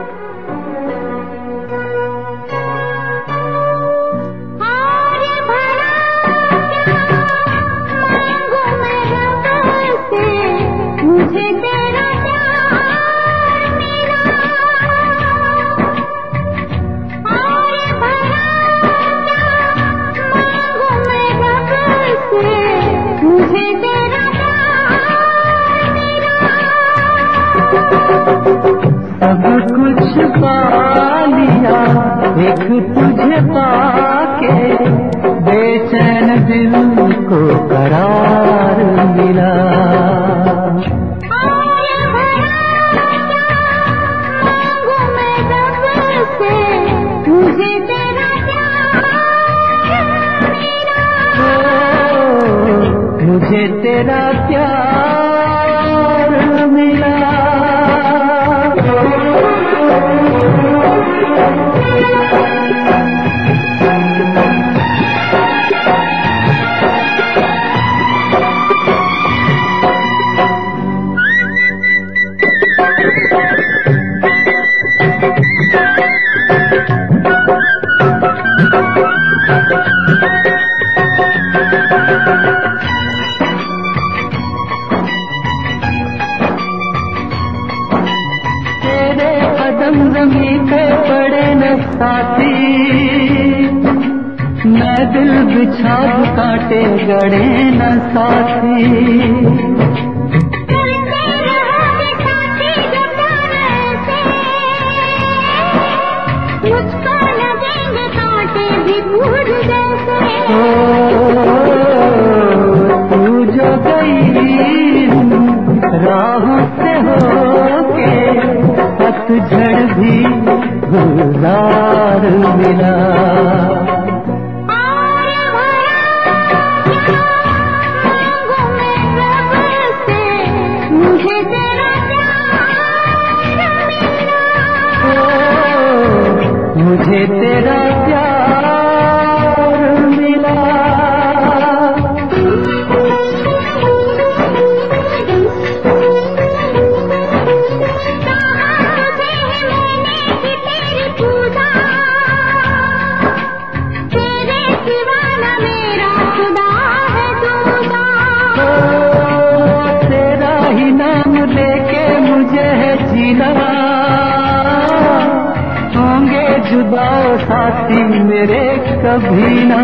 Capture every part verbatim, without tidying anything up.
सब कुछ पा लिया एक तुझे पाके, बेचैन दिल को करार मिला। मुझे तेरा प्यार मिला, मुझे तेरा प्यार मिला। ज़मीं पे पड़े न साथी, मैं दिल बिछा दूं कांटे गड़े न साथी। मुझको लगेंगे कांटे भी फूल जैसे। तू जो गई राहों से होके, पतझड़ भी गुलजार मिला। मुझे तेरा प्यार मिला, मुझे तेरा प्यार मिला। होंगे जुदा साथी मेरे कभी ना।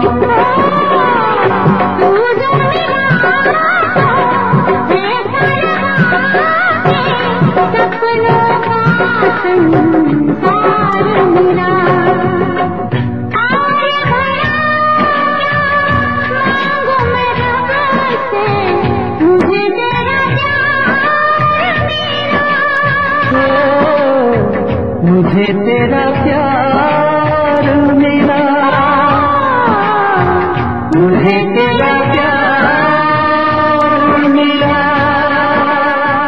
सपनों का संसार मेरा, मुझे तेरा प्यार मिला, मुझे तेरा प्यार